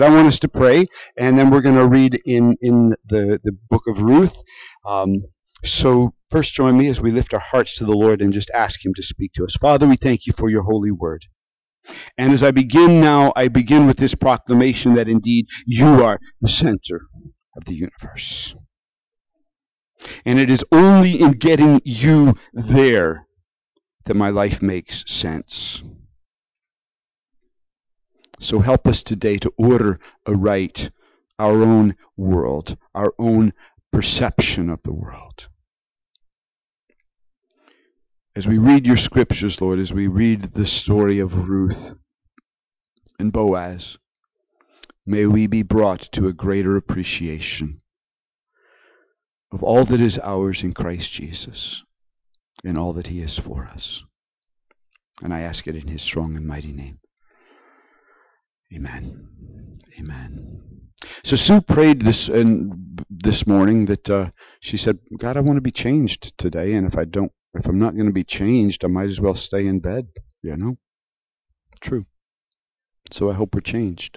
I want us to pray, and then we're going to read in the book of Ruth. So first join me as we lift our hearts to the Lord and just ask Him to speak to us. Father, we thank You for Your holy word. And as I begin now, I begin with this proclamation that indeed You are the center of the universe. And it is only in getting You there that my life makes sense. So help us today to order aright our own world, our own perception of the world. As we read Your scriptures, Lord, as we read the story of Ruth and Boaz, may we be brought to a greater appreciation of all that is ours in Christ Jesus and all that He is for us. And I ask it in His strong and mighty name. Amen. Amen. So Sue prayed this morning that she said, God, I want to be changed today, and if I'm not going to be changed, I might as well stay in bed. You know? True. So I hope we're changed.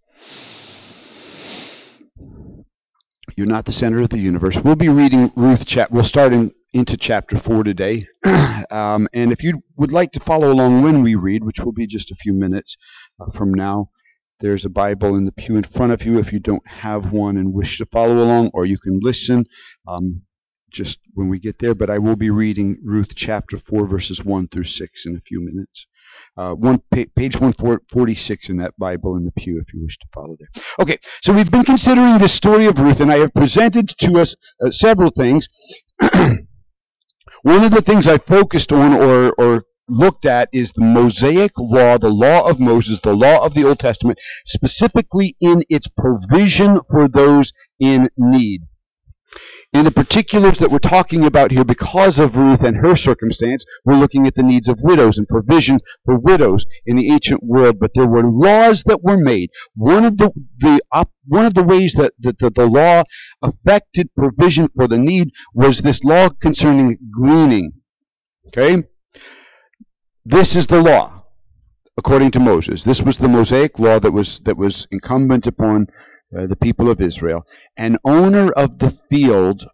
You're not the center of the universe. We'll be reading Ruth we'll start into chapter 4 today. And if you would like to follow along when we read, which will be just a few minutes from now, there's a Bible in the pew in front of you if you don't have one and wish to follow along, or you can listen just when we get there. But I will be reading Ruth chapter 4, verses 1 through 6 in a few minutes. Page 146 in that Bible in the pew if you wish to follow there. Okay, so we've been considering this story of Ruth, and I have presented to us several things. One of the things I focused on or looked at is the Mosaic law, the law of Moses, the law of the Old Testament, specifically in its provision for those in need. In the particulars that we're talking about here, because of Ruth and her circumstance, we're looking at the needs of widows and provision for widows in the ancient world. But there were laws that were made. One of the ways that the law affected provision for the need was this law concerning gleaning. Okay? This is the law, according to Moses. This was the Mosaic law that was incumbent upon the people of Israel. An owner of a field,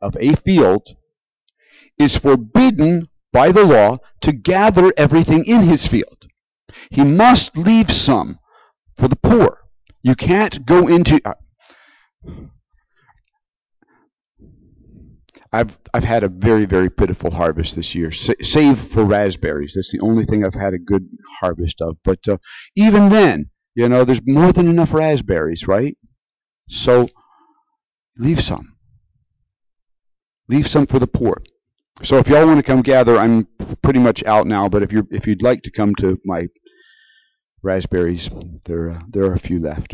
is forbidden by the law to gather everything in his field. He must leave some for the poor. You can't go into... I've had a very, very pitiful harvest this year, save for raspberries. That's the only thing I've had a good harvest of. But even then, there's more than enough raspberries, right? So leave some. Leave some for the poor. So if y'all want to come gather, I'm pretty much out now. But if you'd like to come to my raspberries, there are a few left.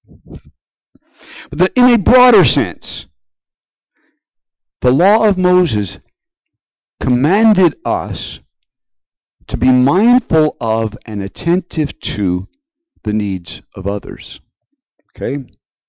But in a broader sense, the law of Moses commanded us to be mindful of and attentive to the needs of others. Okay?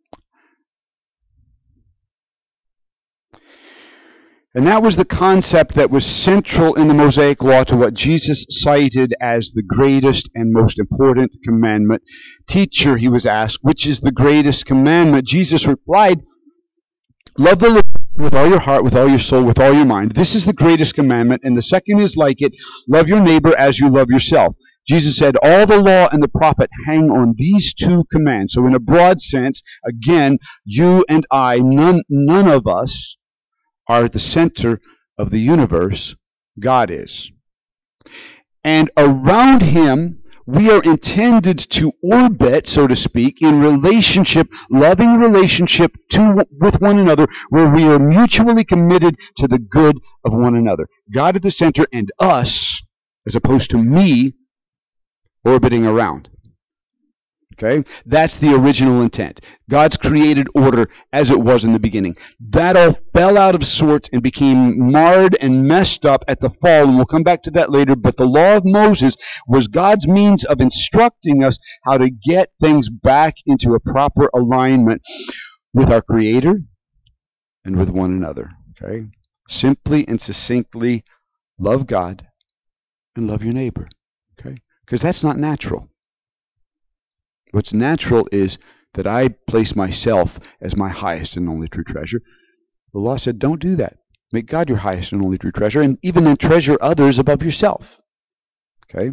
And that was the concept that was central in the Mosaic law to what Jesus cited as the greatest and most important commandment. Teacher, he was asked, which is the greatest commandment? Jesus replied, love the Lord with all your heart, with all your soul, with all your mind. This is the greatest commandment, and the second is like it. Love your neighbor as you love yourself. Jesus said, all the law and the prophet hang on these two commands. So in a broad sense, again, you and I, none of us are at the center of the universe. God is. And around Him, we are intended to orbit, so to speak, in relationship, loving relationship with one another, where we are mutually committed to the good of one another. God at the center and us, as opposed to me, orbiting around. Okay? That's the original intent. God's created order as it was in the beginning. That all fell out of sorts and became marred and messed up at the fall, and we'll come back to that later. But the law of Moses was God's means of instructing us how to get things back into a proper alignment with our Creator and with one another. Okay? Simply and succinctly, love God and love your neighbor. Okay? Because that's not natural. What's natural is that I place myself as my highest and only true treasure. The law said, don't do that. Make God your highest and only true treasure, and even then treasure others above yourself. Okay?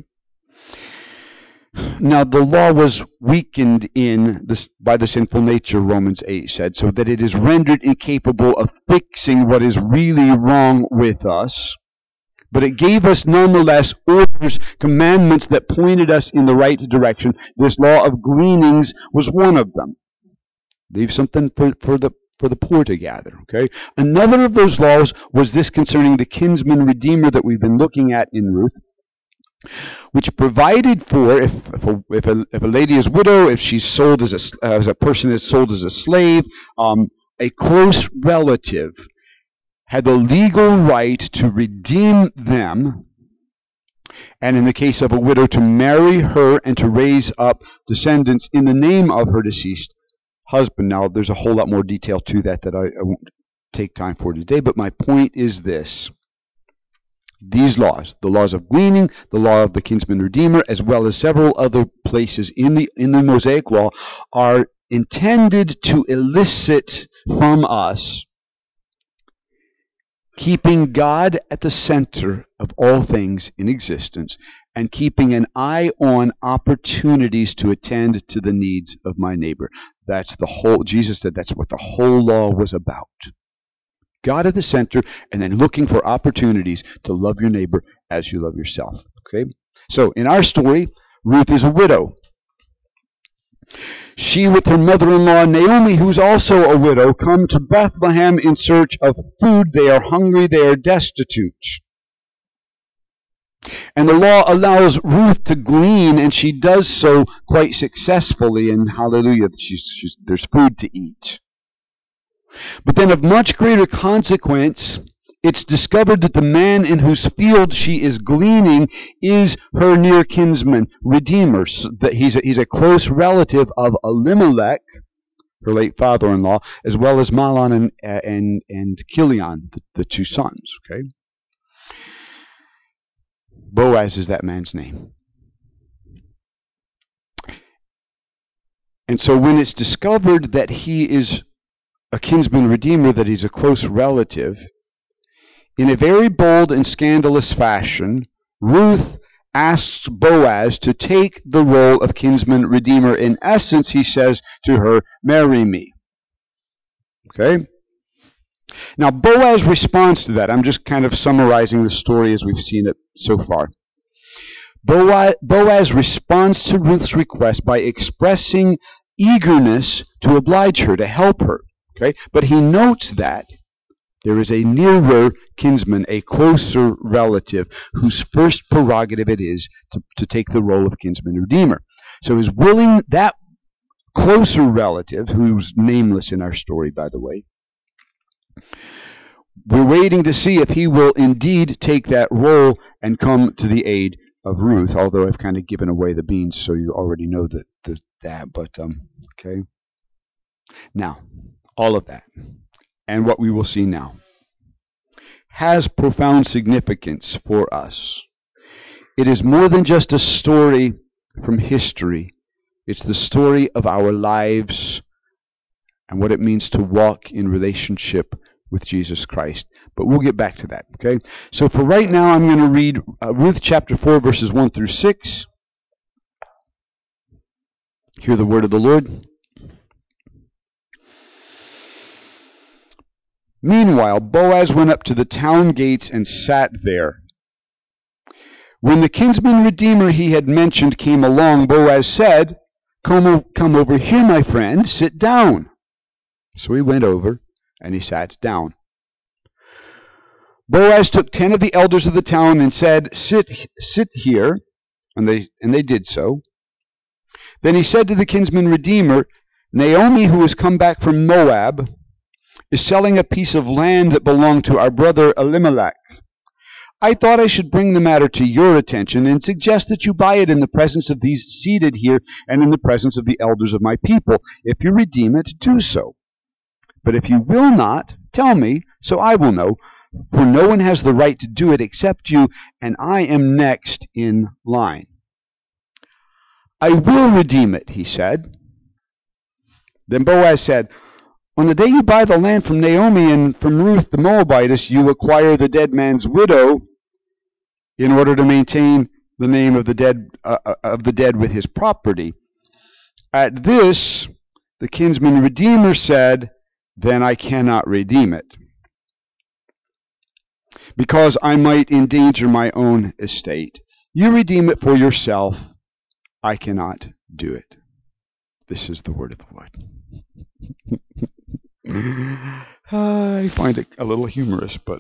Now, the law was weakened by the sinful nature, Romans 8 said, so that it is rendered incapable of fixing what is really wrong with us. But it gave us nonetheless orders, commandments that pointed us in the right direction. This law of gleanings was one of them. Leave something for the poor to gather. Okay. Another of those laws was this concerning the kinsman redeemer that we've been looking at in Ruth, which provided for if a lady is widow, if she's sold as a person is sold as a slave, a close relative had the legal right to redeem them, and in the case of a widow, to marry her and to raise up descendants in the name of her deceased husband. Now, there's a whole lot more detail to that I won't take time for today, but my point is this. These laws, the laws of gleaning, the law of the kinsman redeemer, as well as several other places in the Mosaic law, are intended to elicit from us keeping God at the center of all things in existence and keeping an eye on opportunities to attend to the needs of my neighbor. Jesus said that's what the whole law was about. God at the center, and then looking for opportunities to love your neighbor as you love yourself. Okay? So, in our story, Ruth is a widow. She, with her mother-in-law, Naomi, who's also a widow, come to Bethlehem in search of food. They are hungry. They are destitute. And the law allows Ruth to glean, and she does so quite successfully. And hallelujah, there's food to eat. But then of much greater consequence, it's discovered that the man in whose field she is gleaning is her near kinsman redeemer. That he's a close relative of Elimelech, her late father-in-law, as well as Mahlon and Chilion, the two sons. Okay, Boaz is that man's name. And so when it's discovered that he is a kinsman redeemer, that he's a close relative, in a very bold and scandalous fashion, Ruth asks Boaz to take the role of kinsman redeemer. In essence, he says to her, marry me. Okay? Now, Boaz responds to that. I'm just kind of summarizing the story as we've seen it so far. Boaz responds to Ruth's request by expressing eagerness to oblige her, to help her. Okay? But he notes that there is a nearer kinsman, a closer relative, whose first prerogative it is to take the role of kinsman redeemer. So is willing that closer relative, who's nameless in our story, by the way, we're waiting to see if he will indeed take that role and come to the aid of Ruth, although I've kind of given away the beans, so you already know that. But okay. Now, all of that, and what we will see now, has profound significance for us. It is more than just a story from history. It's the story of our lives and what it means to walk in relationship with Jesus Christ. But we'll get back to that, okay? So for right now, I'm going to read Ruth chapter 4, verses 1 through 6. Hear the word of the Lord. Meanwhile, Boaz went up to the town gates and sat there. When the kinsman redeemer he had mentioned came along, Boaz said, Come over here, my friend, sit down. So he went over, and he sat down. Boaz took 10 of the elders of the town and said, Sit here, and they did so. Then he said to the kinsman redeemer, Naomi, who has come back from Moab, is selling a piece of land that belonged to our brother Elimelech. I thought I should bring the matter to your attention and suggest that you buy it in the presence of these seated here and in the presence of the elders of my people. If you redeem it, do so. But if you will not, tell me, so I will know, for no one has the right to do it except you, and I am next in line. I will redeem it, he said. Then Boaz said, on the day you buy the land from Naomi and from Ruth the Moabitess, you acquire the dead man's widow in order to maintain the name of the dead with his property. At this, the kinsman redeemer said, then I cannot redeem it, because I might endanger my own estate. You redeem it for yourself. I cannot do it. This is the word of the Lord. I find it a little humorous, but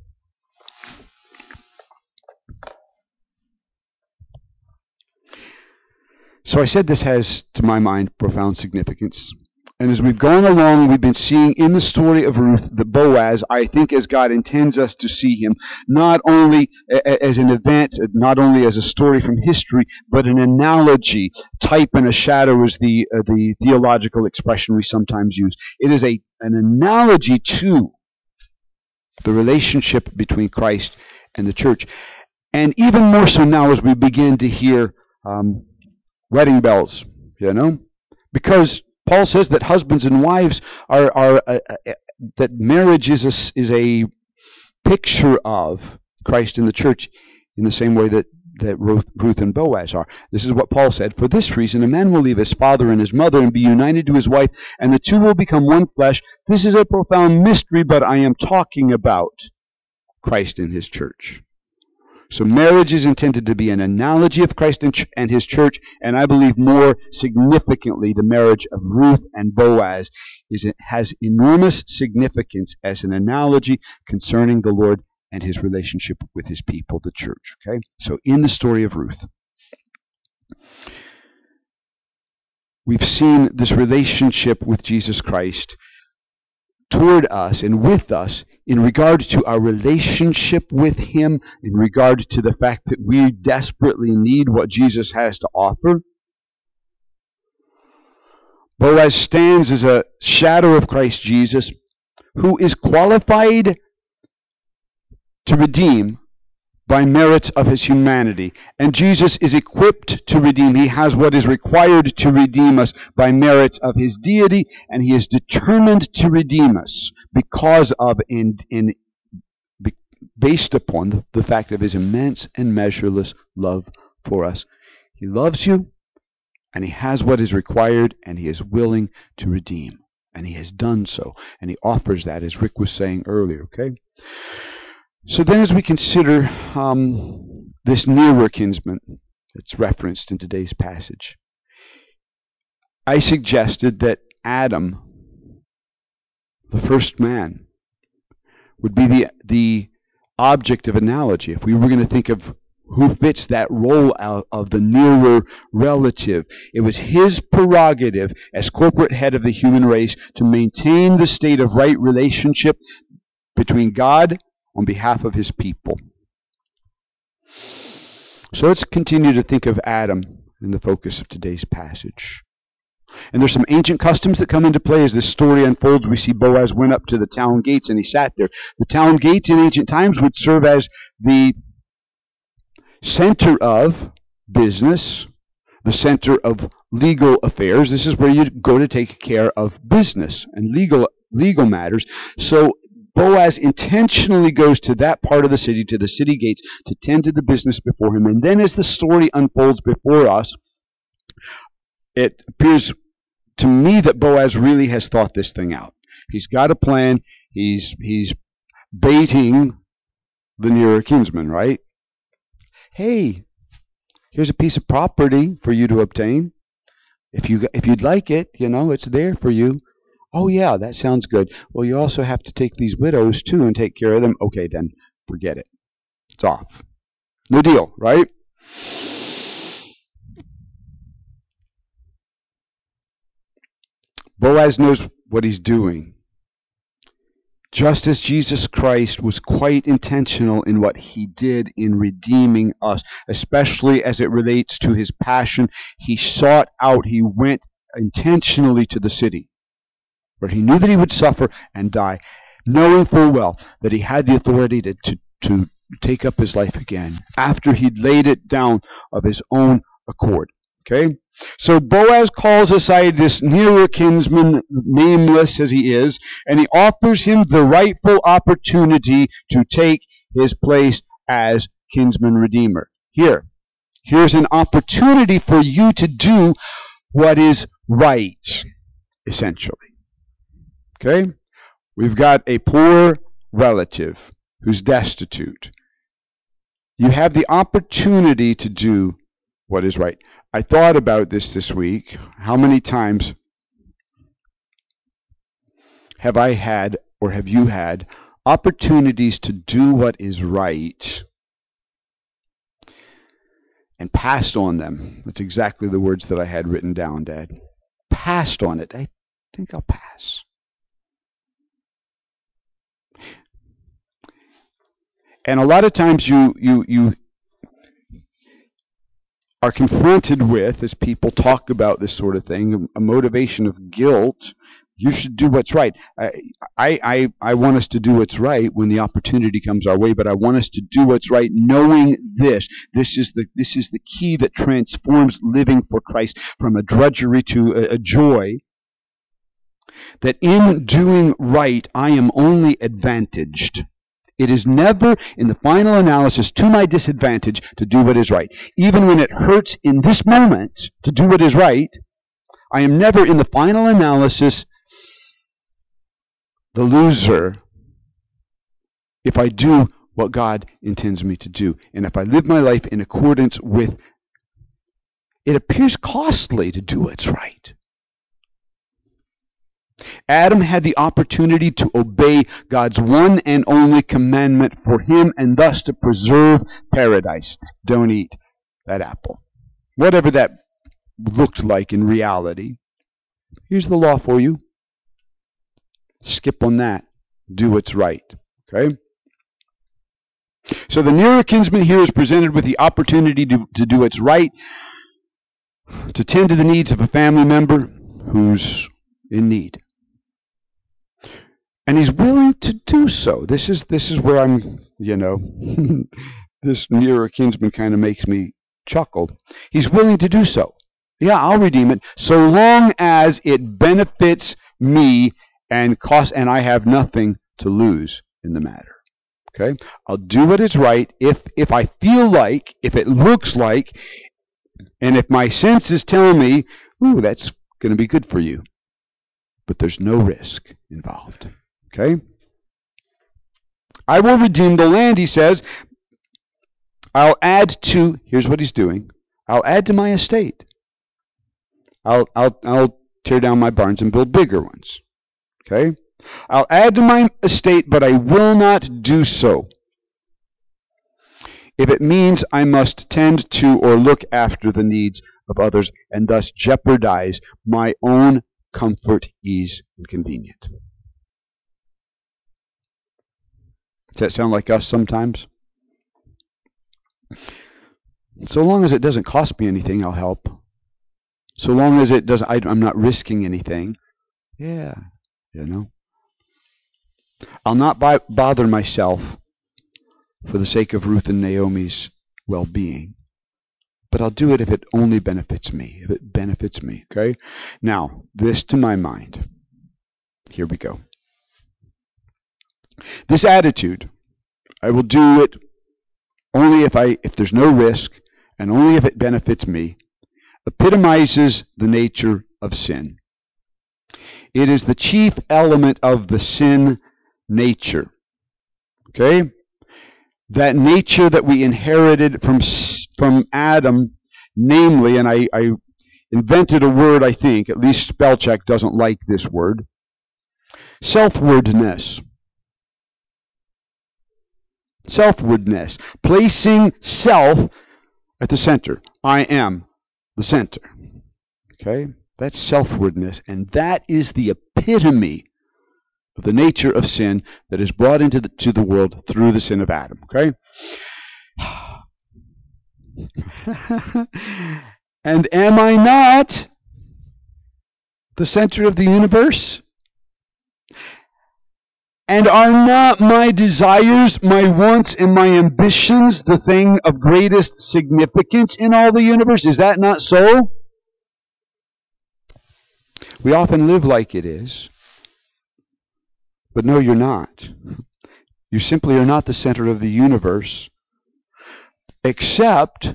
so I said this has, to my mind, profound significance. And as we've gone along, we've been seeing in the story of Ruth that Boaz, I think as God intends us to see him, not only as an event, not only as a story from history, but an analogy. Type and a shadow is the theological expression we sometimes use. It is an analogy to the relationship between Christ and the church. And even more so now as we begin to hear wedding bells, because Paul says that husbands and wives that marriage is a picture of Christ in the church in the same way that Ruth and Boaz are. This is what Paul said. For this reason, a man will leave his father and his mother and be united to his wife, and the two will become one flesh. This is a profound mystery, but I am talking about Christ and his church. So marriage is intended to be an analogy of Christ and his church, and I believe more significantly the marriage of Ruth and Boaz has enormous significance as an analogy concerning the Lord and his relationship with his people, the church. Okay? So in the story of Ruth, we've seen this relationship with Jesus Christ toward us and with us in regard to our relationship with him, in regard to the fact that we desperately need what Jesus has to offer. Boaz stands as a shadow of Christ Jesus, who is qualified to redeem by merits of his humanity. And Jesus is equipped to redeem. He has what is required to redeem us by merits of his deity, and he is determined to redeem us because of based upon the fact of his immense and measureless love for us. He loves you, and he has what is required, and he is willing to redeem. And he has done so, and he offers that, as Rick was saying earlier, okay? So then as we consider this nearer kinsman that's referenced in today's passage, I suggested that Adam, the first man, would be the object of analogy. If we were going to think of who fits that role of the nearer relative, it was his prerogative as corporate head of the human race to maintain the state of right relationship between God on behalf of his people. So let's continue to think of Adam in the focus of today's passage. And there's some ancient customs that come into play as this story unfolds. We see Boaz went up to the town gates and he sat there. The town gates in ancient times would serve as the center of business, the center of legal affairs. This is where you go to take care of business and legal matters. So Boaz intentionally goes to that part of the city, to the city gates, to tend to the business before him. And then as the story unfolds before us, it appears to me that Boaz really has thought this thing out. He's got a plan. He's baiting the nearer kinsman, right? Hey, here's a piece of property for you to obtain. If you'd like it, it's there for you. Oh, yeah, that sounds good. Well, you also have to take these widows, too, and take care of them. Okay, then, forget it. It's off. No deal, right? Boaz knows what he's doing. Just as Jesus Christ was quite intentional in what he did in redeeming us, especially as it relates to his passion, he went intentionally to the city, where he knew that he would suffer and die, knowing full well that he had the authority to take up his life again after he'd laid it down of his own accord. Okay? So Boaz calls aside this nearer kinsman, nameless as he is, and he offers him the rightful opportunity to take his place as kinsman redeemer. Here's an opportunity for you to do what is right, essentially. Okay? We've got a poor relative who's destitute. You have the opportunity to do what is right. I thought about this week. How many times have I had, or have you had, opportunities to do what is right and passed on them? That's exactly the words that I had written down, Dad. Passed on it. I think I'll pass. And a lot of times you are confronted with, as people talk about this sort of thing, a motivation of guilt. You should do what's right. I want us to do what's right when the opportunity comes our way, but I want us to do what's right knowing this. This is the key that transforms living for Christ from a drudgery to a joy. That in doing right, I am only advantaged. It is never, in the final analysis, to my disadvantage to do what is right. Even when it hurts in this moment to do what is right, I am never, in the final analysis, the loser if I do what God intends me to do. And if I live my life in accordance with, it appears costly to do what's right. Adam had the opportunity to obey God's one and only commandment for him and thus to preserve paradise. Don't eat that apple. Whatever that looked like in reality. Here's the law for you. Skip on that. Do what's right. Okay? So the nearer kinsman here is presented with the opportunity to do what's right, to tend to the needs of a family member who's in need. And he's willing to do so. This is where I'm, this nearer kinsman kind of makes me chuckle. He's willing to do so. Yeah, I'll redeem it, so long as it benefits me and I have nothing to lose in the matter. Okay? I'll do what is right if I feel like, if it looks like, and if my senses tell me, ooh, that's going to be good for you. But there's no risk involved. Okay? I will redeem the land, he says. I'll add to, here's what he's doing. I'll add to my estate. I'll tear down my barns and build bigger ones. Okay? I'll add to my estate, but I will not do so if it means I must tend to or look after the needs of others and thus jeopardize my own comfort, ease, and convenience. Does that sound like us sometimes? So long as it doesn't cost me anything, I'll help. So long as it doesn't, I'm not risking anything. Yeah, I'll not bother myself for the sake of Ruth and Naomi's well-being. But I'll do it if it only benefits me. If it benefits me, okay? Now, this to my mind. Here we go. This attitude, I will do it only if there's no risk and only if it benefits me, epitomizes the nature of sin. It is the chief element of the sin nature. Okay? That nature that we inherited from Adam, namely, and I invented a word, I think, at least spell check doesn't like this word, self-wordness. Self-wordness. Placing self at the center. I am the center. Okay? That's self-wordness, and that is the epitome of the nature of sin that is brought into the world through the sin of Adam. Okay? And am I not the center of the universe? And are not my desires, my wants, and my ambitions the thing of greatest significance in all the universe? Is that not so? We often live like it is. But no, you're not. You simply are not the center of the universe, except,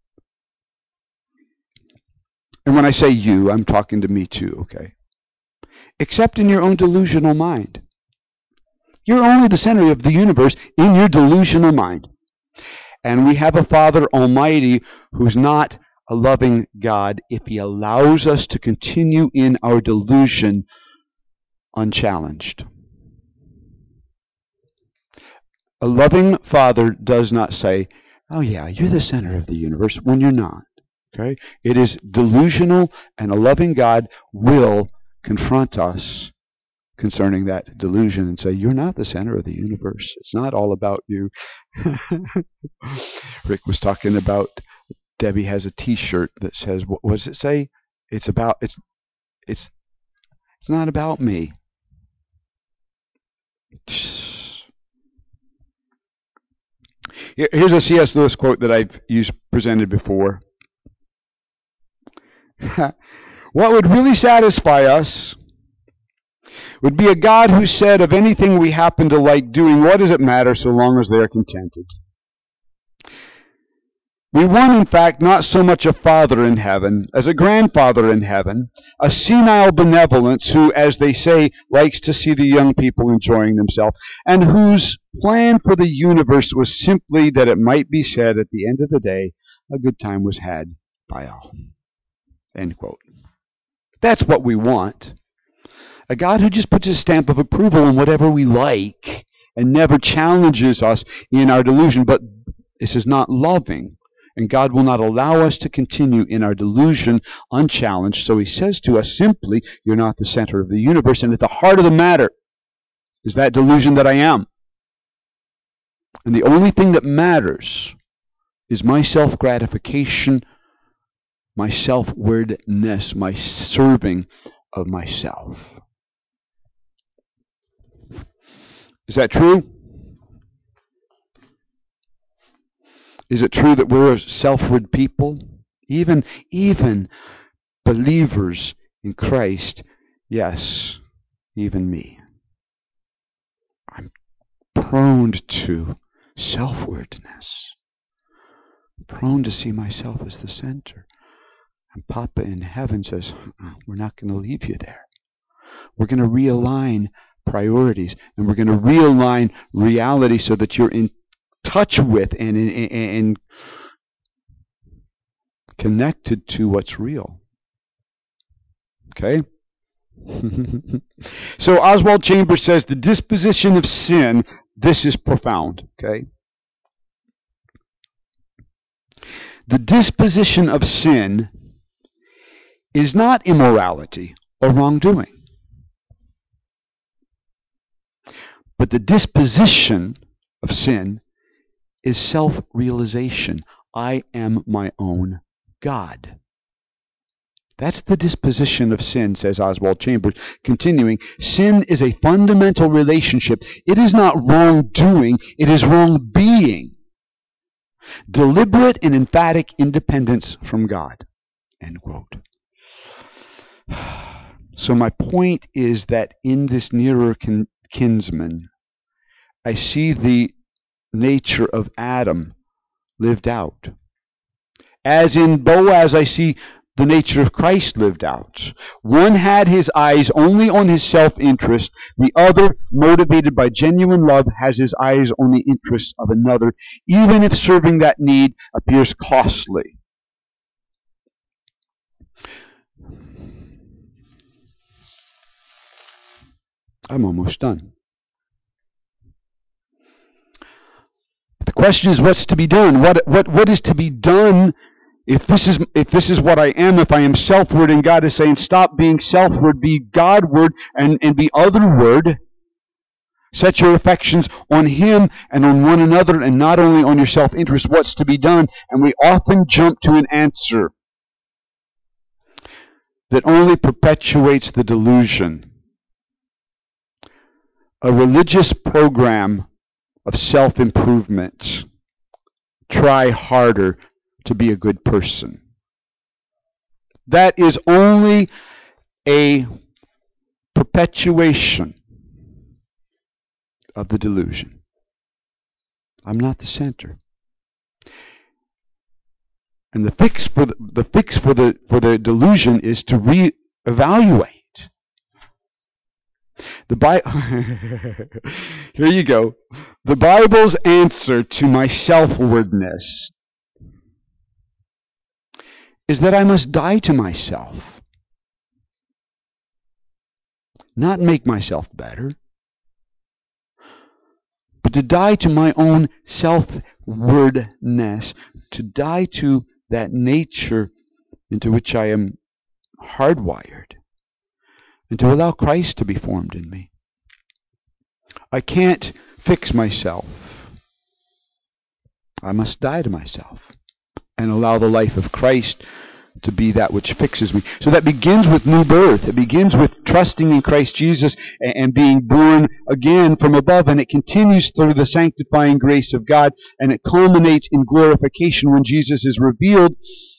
and when I say you, I'm talking to me too, okay? Except in your own delusional mind. You're only the center of the universe in your delusional mind. And we have a Father Almighty who's not a loving God if He allows us to continue in our delusion unchallenged. A loving Father does not say, oh yeah, you're the center of the universe, when you're not. Okay? It is delusional, and a loving God will confront us concerning that delusion and say, you're not the center of the universe. It's not all about you. Rick was talking about, Debbie has a t-shirt that says, what does it say? It's not about me. Here's a C.S. Lewis quote that I've presented before. What would really satisfy us would be a God who said, of anything we happen to like doing, what does it matter so long as they are contented? We want, in fact, not so much a father in heaven as a grandfather in heaven, a senile benevolence who, as they say, likes to see the young people enjoying themselves, and whose plan for the universe was simply that it might be said at the end of the day, a good time was had by all. End quote. That's what we want. A God who just puts his stamp of approval on whatever we like and never challenges us in our delusion. But this is not loving. And God will not allow us to continue in our delusion unchallenged. So he says to us simply, you're not the center of the universe. And at the heart of the matter is that delusion that I am. And the only thing that matters is my self-gratification, my self-wordness, my serving of myself. Is that true? Is it true that we're a self-word people? Even believers in Christ, yes, even me. I'm prone to self-wordness. I'm prone to see myself as the center. And Papa in heaven says, we're not going to leave you there. We're going to realign priorities, and we're going to realign reality so that you're in touch with and connected to what's real. Okay? So Oswald Chambers says the disposition of sin, this is profound, okay? The disposition of sin is not immorality or wrongdoing. But the disposition of sin is self-realization. I am my own God. That's the disposition of sin, says Oswald Chambers. Continuing, sin is a fundamental relationship. It is not wrongdoing, it is wrong being. Deliberate and emphatic independence from God. End quote. So my point is that in this nearer kinsman, I see the nature of Adam lived out. As in Boaz, I see the nature of Christ lived out. One had his eyes only on his self-interest. The other, motivated by genuine love, has his eyes on the interests of another, even if serving that need appears costly. I'm almost done. The question is, what's to be done? What is to be done if this is what I am? If I am selfward, and God is saying, stop being selfward, be Godward, and be otherward. Set your affections on Him and on one another, and not only on your self-interest. What's to be done? And we often jump to an answer that only perpetuates the delusion. A religious program of self-improvement. Try harder to be a good person. That is only a perpetuation of the delusion. I'm not the center. And the fix for the delusion is to reevaluate. Here you go. The Bible's answer to my self-wordness is that I must die to myself. Not make myself better, but to die to my own self-wordness, to die to that nature into which I am hardwired, and to allow Christ to be formed in me. I can't fix myself. I must die to myself and allow the life of Christ to be that which fixes me. So that begins with new birth. It begins with trusting in Christ Jesus and being born again from above, and it continues through the sanctifying grace of God, and it culminates in glorification when Jesus is revealed.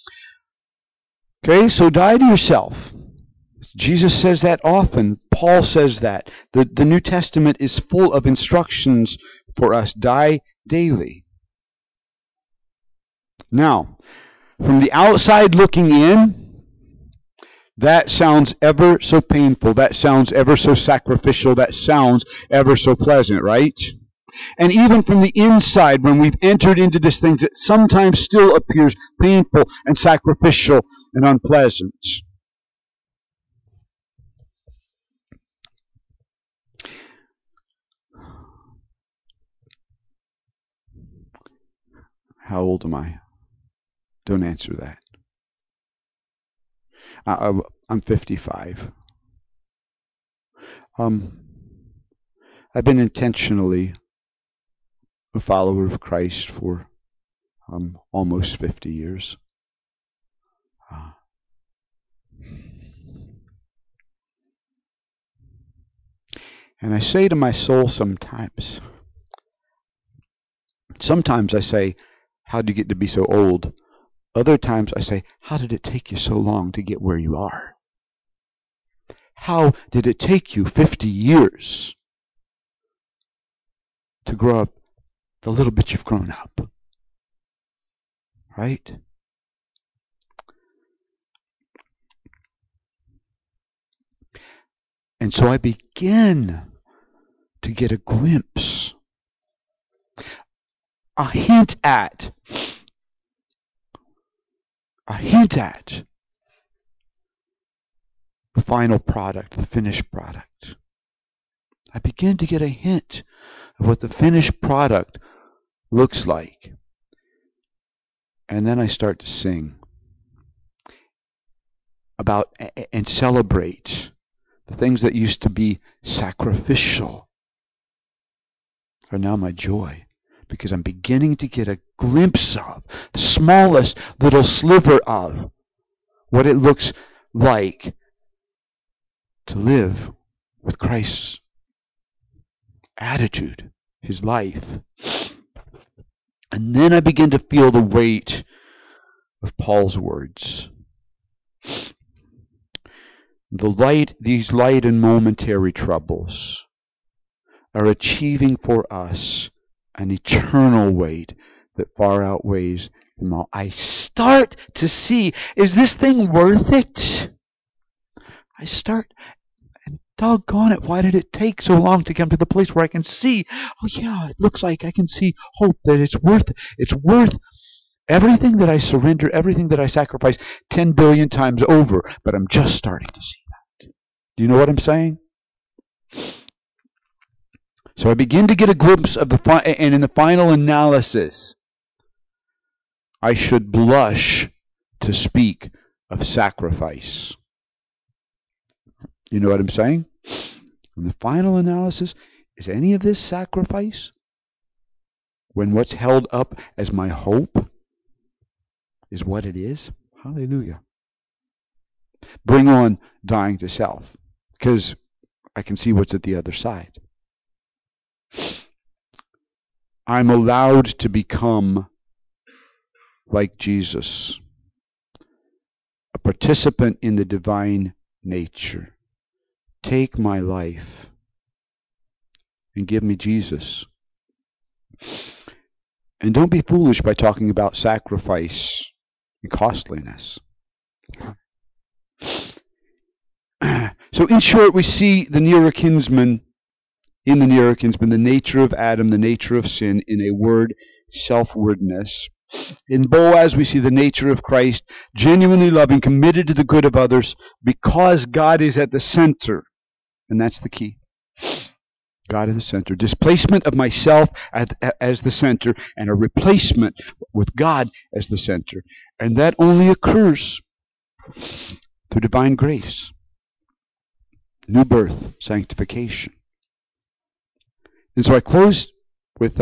Okay, so die to yourself. Jesus says that often. Paul says that. The New Testament is full of instructions for us. Die daily. Now, from the outside looking in, that sounds ever so painful. That sounds ever so sacrificial. That sounds ever so pleasant, right? And even from the inside, when we've entered into this thing, that sometimes still appears painful and sacrificial and unpleasant. How old am I? Don't answer that. I'm 55. I've been intentionally a follower of Christ for almost 50 years. And I say to my soul sometimes I say, how did you get to be so old? Other times I say, how did it take you so long to get where you are? How did it take you 50 years to grow up the little bit you've grown up? Right? And so I begin to get a glimpse, a hint at the final product, the finished product. I begin to get a hint of what the finished product looks like. And then I start to sing about and celebrate the things that used to be sacrificial are now my joy, because I'm beginning to get a glimpse of the smallest little sliver of what it looks like to live with Christ's attitude, his life. And then I begin to feel the weight of Paul's words. These light and momentary troubles are achieving for us an eternal weight that far outweighs them all. I start to see, is this thing worth it? I start, and doggone it, why did it take so long to come to the place where I can see, oh yeah, it looks like I can see hope that it's worth everything that I surrender, everything that I sacrifice 10 billion times over, but I'm just starting to see that. Do you know what I'm saying? So I begin to get a glimpse of and in the final analysis, I should blush to speak of sacrifice. You know what I'm saying? In the final analysis, is any of this sacrifice? When what's held up as my hope is what it is? Hallelujah. Bring on dying to self, because I can see what's at the other side. I'm allowed to become like Jesus, a participant in the divine nature. Take my life and give me Jesus. And don't be foolish by talking about sacrifice and costliness. So in short, we see the nearer kinsman, in the nearer kinsman, the nature of Adam, the nature of sin, in a word, self-wordness. In Boaz, we see the nature of Christ, genuinely loving, committed to the good of others, because God is at the center. And that's the key. God at the center. Displacement of myself as the center, and a replacement with God as the center. And that only occurs through divine grace. New birth, sanctification. And so I close with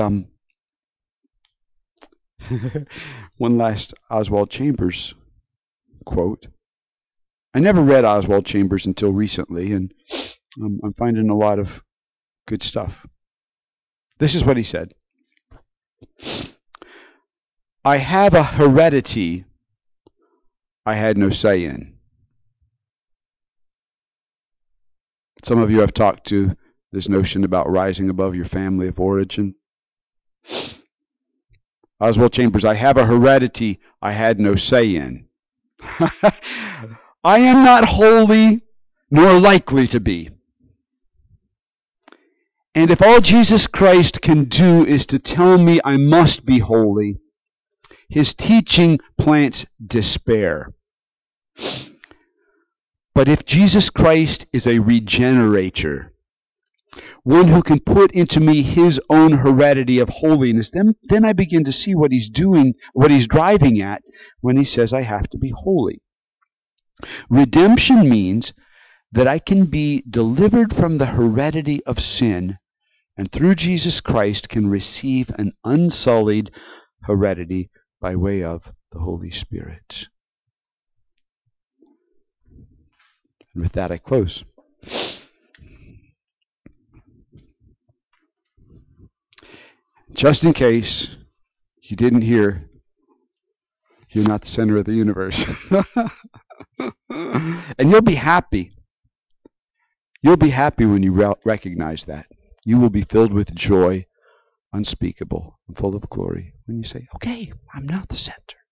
one last Oswald Chambers quote. I never read Oswald Chambers until recently, and I'm finding a lot of good stuff. This is what he said. I have a heredity I had no say in. Some of you have talked to this notion about rising above your family of origin. Oswald Chambers, I have a heredity I had no say in. I am not holy, nor likely to be. And if all Jesus Christ can do is to tell me I must be holy, his teaching plants despair. But if Jesus Christ is a regenerator, one who can put into me his own heredity of holiness, then I begin to see what he's doing, what he's driving at when he says I have to be holy. Redemption means that I can be delivered from the heredity of sin, and through Jesus Christ can receive an unsullied heredity by way of the Holy Spirit. And with that I close. Just in case you didn't hear, you're not the center of the universe. And you'll be happy. You'll be happy when you recognize that. You will be filled with joy unspeakable and full of glory when you say, okay, I'm not the center.